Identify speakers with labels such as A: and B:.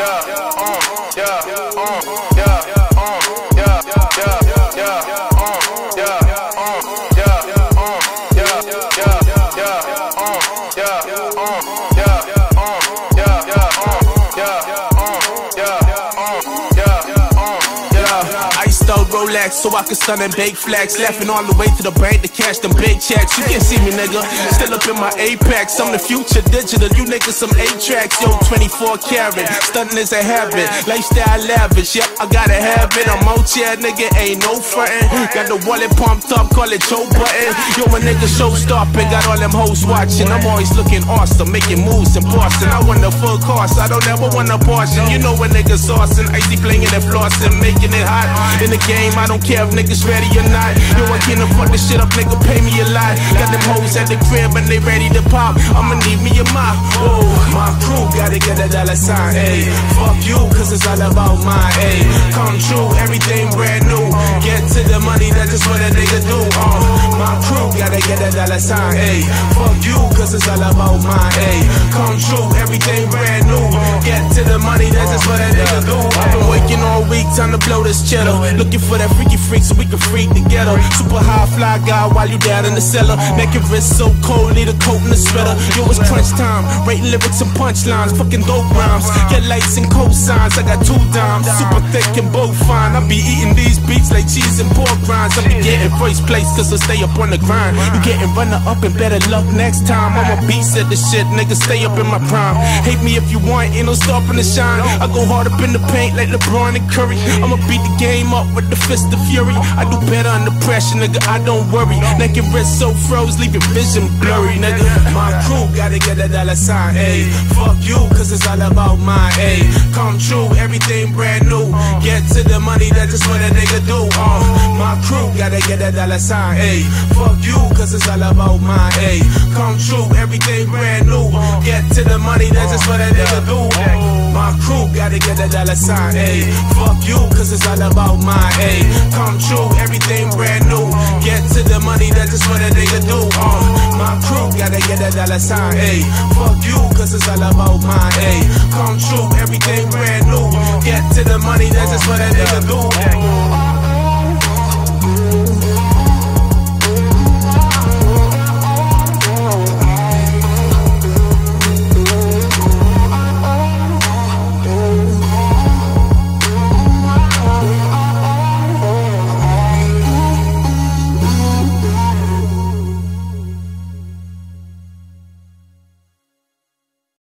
A: Rolex so I can stun and bake flex. Laughing all the way to the bank to cash them big checks. You can't see me, nigga. Still up in my Apex. I'm the future digital. You niggas some 8-tracks. Yo, 24 karat. Stunting is a habit. Lifestyle lavish. Yep, I gotta have it. I'm out here, nigga. Ain't no frontin'. Got the wallet pumped up. Call it Joe Button. Yo, a nigga show stopping. Got all them hoes watching. I'm always looking awesome. Making moves in Boston. I want the full cost. I don't ever want a portion. You know a nigga saucing. Icy playing and flossing. Making it hot. In the game, I don't care if niggas ready or not. Yo, I can't fuck this shit up, nigga, pay me a lot. Got them hoes at the crib and they ready to pop. I'ma need me a mop. Whoa, my crew gotta get a dollar sign, ayy. Fuck you, cause it's all about mine, ayy. Come true, everything brand new. Get to the money, that's just what a nigga do. My crew gotta get a dollar sign, ayy. Fuck you, cause it's all about mine, ayy. Come true, everything brand new. Get to the money, that's just what a nigga do. I've been waking all week, time to blow this cheddar. Looking for that freaky freak so we can freak together. Super high fly guy while you down in the cellar. Neck and wrist so cold, need a coat and a sweater. Yo, it's crunch time, writing lyrics and punchlines. Fucking dope rhymes, get lights and cosigns. I got 2 dimes, super thick and both fine. I be eating these beats like cheese and pork rinds. I be getting first place cause I stay up on the grind. You getting runner up and better luck next time. I'm a beast at this shit, nigga, stay up in my prime. Hate me if you want, ain't no stopping the shine. I go hard up in the paint like LeBron and Curry. I'ma beat the game up with the fist of fury. I do better under pressure, nigga, I don't worry. Neck and wrist so froze, leaving vision blurry, nigga. My crew gotta get a dollar sign, ayy. Fuck you, cause it's all about mine, ayy. Come true, everything brand new. Get to the money, that's just what a nigga do. My crew gotta get a dollar sign, ayy. Fuck you, cause it's all about mine, ayy. Come true, everything brand new. Get to the money, that's just what a nigga do. My crew gotta get a dollar sign, ayy. Fuck you, cause it's all about mine, ayy. Come true, everything brand new. Get to the money, that's just what a nigga do. My crew gotta get a dollar sign, ayy. Fuck you, cause it's all about mine, ayy. Come true, everything brand new. Get to the money, that's just what a nigga do.